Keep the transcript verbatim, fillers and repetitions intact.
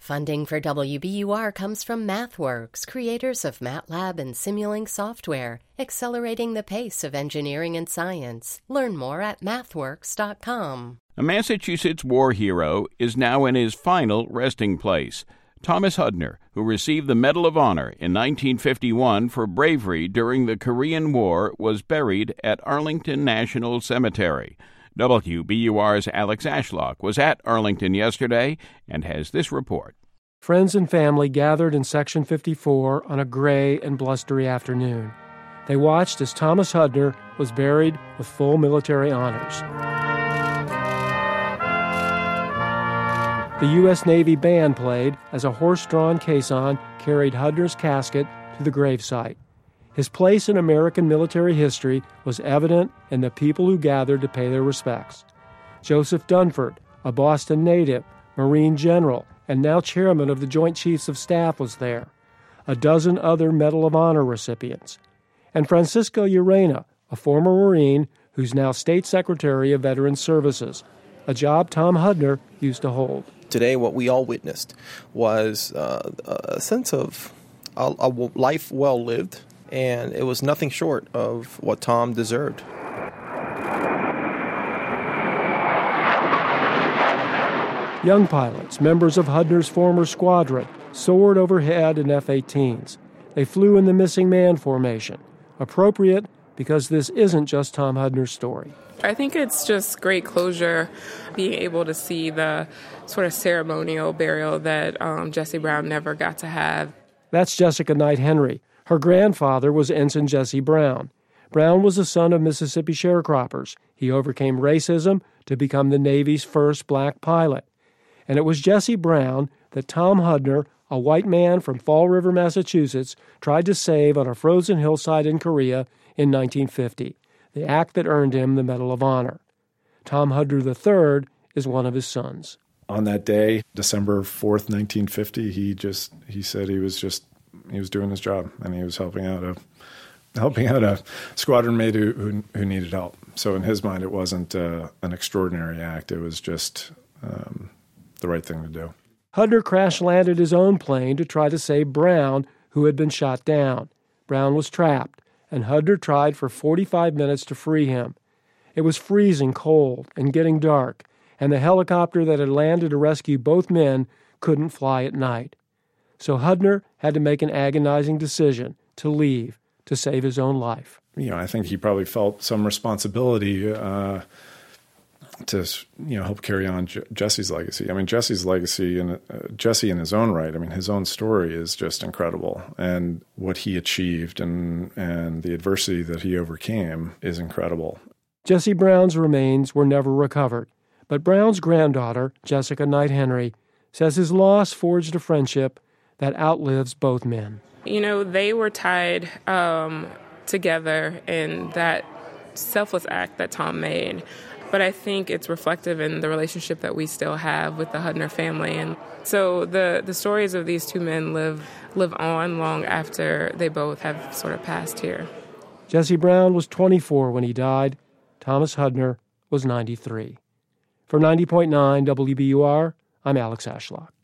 Funding for W B U R comes from MathWorks, creators of MATLAB and Simulink software, accelerating the pace of engineering and science. Learn more at mathworks dot com. A Massachusetts war hero is now in his final resting place. Thomas Hudner, who received the Medal of Honor in nineteen fifty-one for bravery during the Korean War, was buried at Arlington National Cemetery. W B U R's Alex Ashlock was at Arlington yesterday and has this report. Friends and family gathered in Section fifty-four on a gray and blustery afternoon. They watched as Thomas Hudner was buried with full military honors. The U S Navy band played as a horse-drawn caisson carried Hudner's casket to the gravesite. His place in American military history was evident in the people who gathered to pay their respects. Joseph Dunford, a Boston native, Marine general, and now chairman of the Joint Chiefs of Staff, was there. A dozen other Medal of Honor recipients. And Francisco Urena, a former Marine who's now State Secretary of Veterans Services, a job Tom Hudner used to hold. Today, what we all witnessed was uh, a sense of a, a life well lived, and it was nothing short of what Tom deserved. Young pilots, members of Hudner's former squadron, soared overhead in F eighteens. They flew in the missing man formation, appropriate because this isn't just Tom Hudner's story. I think it's just great closure, being able to see the sort of ceremonial burial that um, Jesse Brown never got to have. That's Jessica Knight Henry. Her grandfather was Ensign Jesse Brown. Brown was the son of Mississippi sharecroppers. He overcame racism to become the Navy's first black pilot. And it was Jesse Brown that Tom Hudner, a white man from Fall River, Massachusetts, tried to save on a frozen hillside in Korea in nineteen fifty, the act that earned him the Medal of Honor. Tom Hudner the third is one of his sons. On that day, December fourth, nineteen fifty, he just he said he was just he was doing his job, and he was helping out a helping out a squadron mate who who, who needed help. So in his mind, it wasn't uh, an extraordinary act. It was just um, the right thing to do. Hudner crash-landed his own plane to try to save Brown, who had been shot down. Brown was trapped, and Hudner tried for forty-five minutes to free him. It was freezing cold and getting dark, and the helicopter that had landed to rescue both men couldn't fly at night. So Hudner had to make an agonizing decision to leave to save his own life. You know, I think he probably felt some responsibility uh, to, you know, help carry on J- Jesse's legacy. I mean, Jesse's legacy and uh, Jesse in his own right. I mean, his own story is just incredible, and what he achieved and and the adversity that he overcame is incredible. Jesse Brown's remains were never recovered, but Brown's granddaughter, Jessica Knight Henry, says his loss forged a friendship that outlives both men. You know, they were tied um, together in that selfless act that Tom made. But I think it's reflective in the relationship that we still have with the Hudner family. And so the, the stories of these two men live live on long after they both have sort of passed here. Jesse Brown was twenty-four when he died. Thomas Hudner was ninety-three. For ninety point nine W B U R, I'm Alex Ashlock.